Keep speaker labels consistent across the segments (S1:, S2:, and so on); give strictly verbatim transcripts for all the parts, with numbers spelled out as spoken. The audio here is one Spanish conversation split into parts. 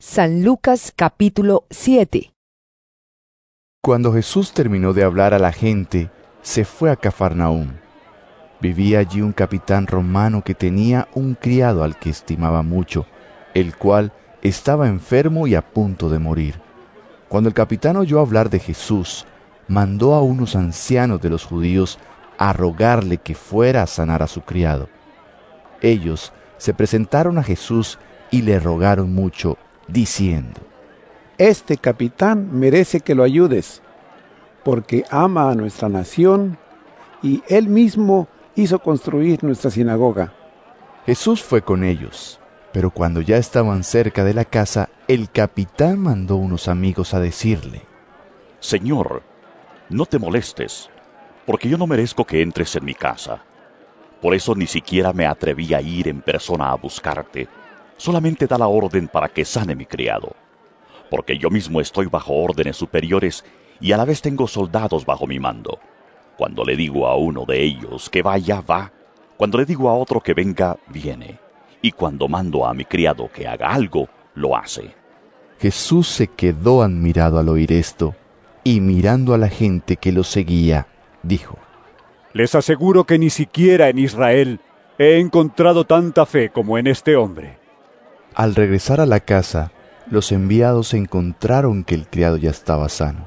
S1: San Lucas capítulo siete.
S2: Cuando Jesús terminó de hablar a la gente, se fue a Cafarnaúm. Vivía allí un capitán romano que tenía un criado al que estimaba mucho, el cual estaba enfermo y a punto de morir. Cuando el capitán oyó hablar de Jesús, mandó a unos ancianos de los judíos a rogarle que fuera a sanar a su criado. Ellos se presentaron a Jesús y le rogaron mucho, diciendo:
S3: Este capitán merece que lo ayudes, porque ama a nuestra nación y él mismo hizo construir nuestra sinagoga.
S2: Jesús fue con ellos, pero cuando ya estaban cerca de la casa, el capitán mandó unos amigos a decirle:
S4: Señor, no te molestes, porque yo no merezco que entres en mi casa. Por eso ni siquiera me atreví a ir en persona a buscarte. Solamente da la orden para que sane mi criado, porque yo mismo estoy bajo órdenes superiores y a la vez tengo soldados bajo mi mando. Cuando le digo a uno de ellos que vaya, va. Cuando le digo a otro que venga, viene. Y cuando mando a mi criado que haga algo, lo hace.
S2: Jesús se quedó admirado al oír esto, y mirando a la gente que lo seguía, dijo:
S5: Les aseguro que ni siquiera en Israel he encontrado tanta fe como en este hombre.
S2: Al regresar a la casa, los enviados encontraron que el criado ya estaba sano.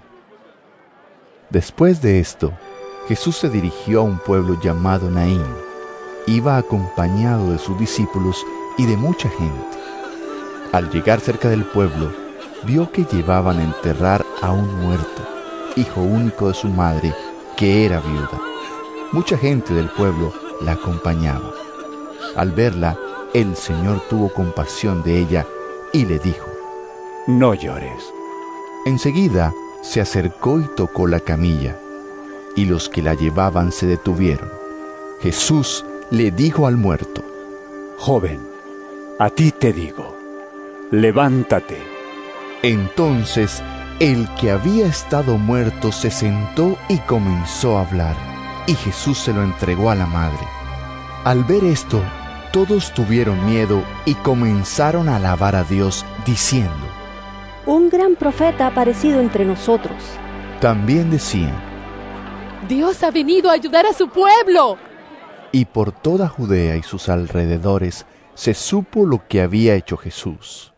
S2: Después de esto, Jesús se dirigió a un pueblo llamado Naín. Iba acompañado de sus discípulos y de mucha gente. Al llegar cerca del pueblo, vio que llevaban a enterrar a un muerto, hijo único de su madre, que era viuda. Mucha gente del pueblo la acompañaba. Al verla, el Señor tuvo compasión de ella y le dijo:
S5: No llores.
S2: Enseguida se acercó y tocó la camilla, y los que la llevaban se detuvieron. Jesús le dijo al muerto:
S5: Joven, a ti te digo, levántate.
S2: Entonces el que había estado muerto se sentó y comenzó a hablar, y Jesús se lo entregó a la madre. Al ver esto, todos tuvieron miedo y comenzaron a alabar a Dios, diciendo:
S6: Un gran profeta ha aparecido entre nosotros.
S2: También decían:
S7: Dios ha venido a ayudar a su pueblo.
S2: Y por toda Judea y sus alrededores se supo lo que había hecho Jesús.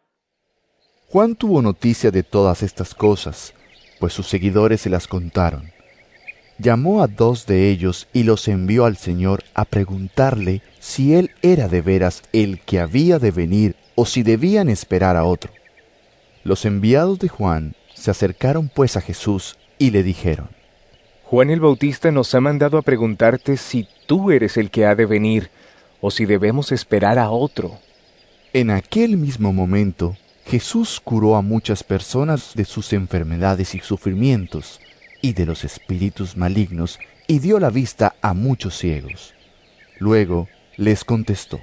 S2: Juan tuvo noticia de todas estas cosas, pues sus seguidores se las contaron. Llamó a dos de ellos y los envió al Señor a preguntarle si él era de veras el que había de venir o si debían esperar a otro. Los enviados de Juan se acercaron pues a Jesús y le dijeron:
S8: Juan el Bautista nos ha mandado a preguntarte si tú eres el que ha de venir o si debemos esperar a otro.
S2: En aquel mismo momento, Jesús curó a muchas personas de sus enfermedades y sufrimientos, y de los espíritus malignos, y dio la vista a muchos ciegos. Luego les contestó: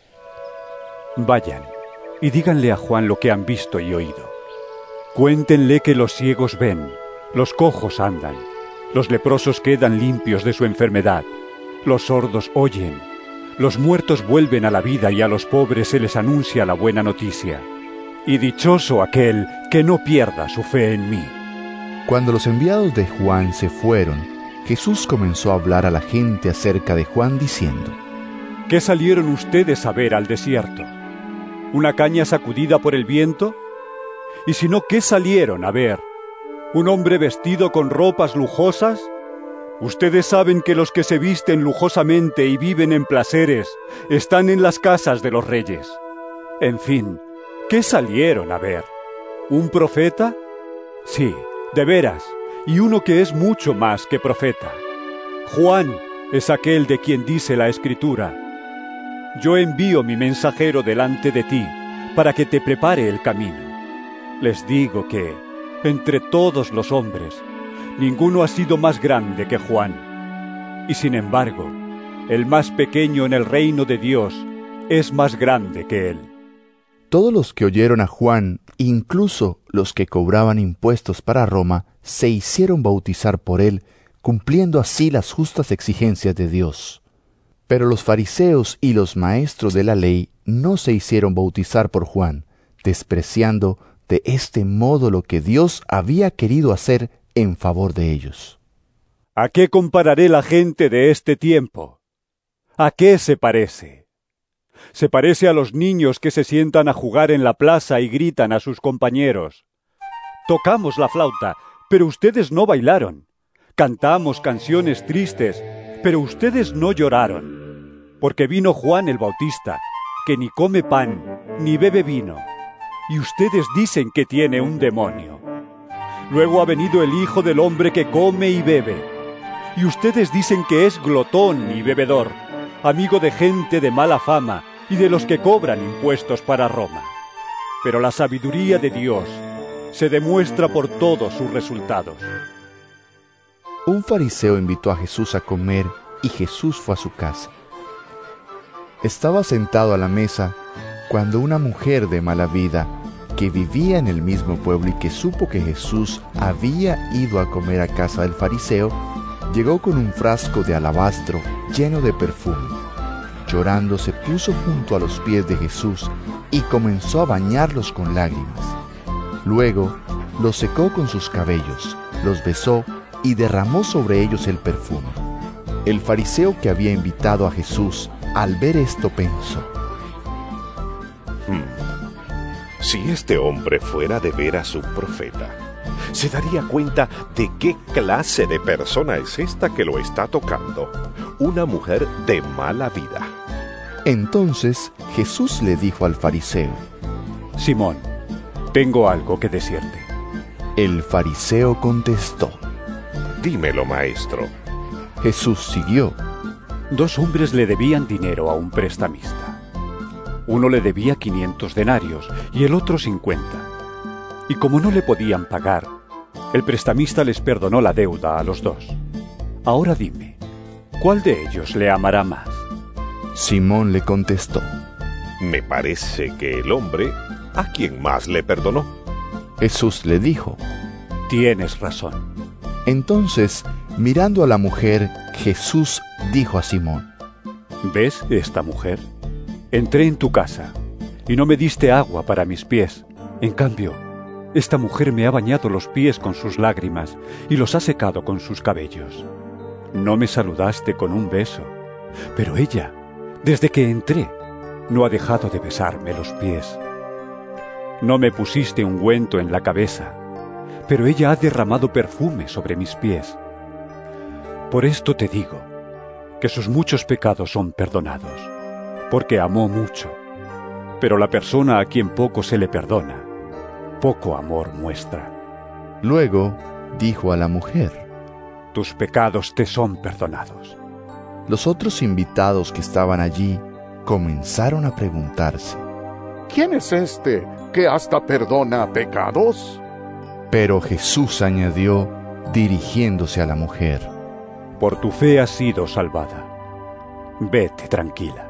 S5: Vayan y díganle a Juan lo que han visto y oído. Cuéntenle que los ciegos ven, los cojos andan, los leprosos quedan limpios de su enfermedad, los sordos oyen, los muertos vuelven a la vida y a los pobres se les anuncia la buena noticia. Y dichoso aquel que no pierda su fe en mí.
S2: Cuando los enviados de Juan se fueron, Jesús comenzó a hablar a la gente acerca de Juan diciendo:
S5: ¿Qué salieron ustedes a ver al desierto? ¿Una caña sacudida por el viento? Y si no, ¿qué salieron a ver? ¿Un hombre vestido con ropas lujosas? Ustedes saben que los que se visten lujosamente y viven en placeres están en las casas de los reyes. En fin, ¿qué salieron a ver? ¿Un profeta? Sí, de veras, y uno que es mucho más que profeta. Juan es aquel de quien dice la Escritura: Yo envío mi mensajero delante de ti, para que te prepare el camino. Les digo que, entre todos los hombres, ninguno ha sido más grande que Juan. Y sin embargo, el más pequeño en el reino de Dios es más grande que él.
S2: Todos los que oyeron a Juan, incluso los que cobraban impuestos para Roma, se hicieron bautizar por él, cumpliendo así las justas exigencias de Dios. Pero los fariseos y los maestros de la ley no se hicieron bautizar por Juan, despreciando de este modo lo que Dios había querido hacer en favor de ellos.
S5: ¿A qué compararé la gente de este tiempo? ¿A qué se parece? Se parece a los niños que se sientan a jugar en la plaza y gritan a sus compañeros: tocamos la flauta, pero ustedes no bailaron. Cantamos canciones tristes, pero ustedes no lloraron. Porque vino Juan el Bautista, que ni come pan, ni bebe vino, y ustedes dicen que tiene un demonio. Luego ha venido el Hijo del Hombre que come y bebe, y ustedes dicen que es glotón y bebedor, amigo de gente de mala fama y de los que cobran impuestos para Roma. Pero la sabiduría de Dios se demuestra por todos sus resultados.
S2: Un fariseo invitó a Jesús a comer y Jesús fue a su casa. Estaba sentado a la mesa cuando una mujer de mala vida, que vivía en el mismo pueblo y que supo que Jesús había ido a comer a casa del fariseo, llegó con un frasco de alabastro lleno de perfume. Llorando se puso junto a los pies de Jesús y comenzó a bañarlos con lágrimas. Luego los secó con sus cabellos, los besó y derramó sobre ellos el perfume. El fariseo que había invitado a Jesús, al ver esto, pensó:
S9: Hmm, si este hombre fuera de veras un profeta, se daría cuenta de qué clase de persona es esta que lo está tocando, una mujer de mala vida.
S2: Entonces Jesús le dijo al fariseo:
S5: Simón, tengo algo que decirte.
S2: El fariseo contestó:
S9: Dímelo, maestro.
S2: Jesús siguió:
S5: Dos hombres le debían dinero a un prestamista. Uno le debía quinientos denarios y el otro cincuenta. Y como no le podían pagar, el prestamista les perdonó la deuda a los dos. Ahora dime, ¿cuál de ellos le amará más?
S2: Simón le contestó:
S9: Me parece que el hombre a quien más le perdonó.
S2: Jesús le dijo:
S5: Tienes razón.
S2: Entonces, mirando a la mujer, Jesús dijo a Simón:
S5: ¿Ves esta mujer? Entré en tu casa y no me diste agua para mis pies. En cambio, esta mujer me ha bañado los pies con sus lágrimas y los ha secado con sus cabellos. No me saludaste con un beso, pero ella, desde que entré, no ha dejado de besarme los pies. No me pusiste ungüento en la cabeza, pero ella ha derramado perfume sobre mis pies. Por esto te digo que sus muchos pecados son perdonados, porque amó mucho. Pero la persona a quien poco se le perdona, poco amor muestra.
S2: Luego dijo a la mujer:
S5: Tus pecados te son perdonados.
S2: Los otros invitados que estaban allí comenzaron a preguntarse:
S10: ¿Quién es este que hasta perdona pecados?
S2: Pero Jesús añadió, dirigiéndose a la mujer:
S5: Por tu fe has sido salvada. Vete tranquila.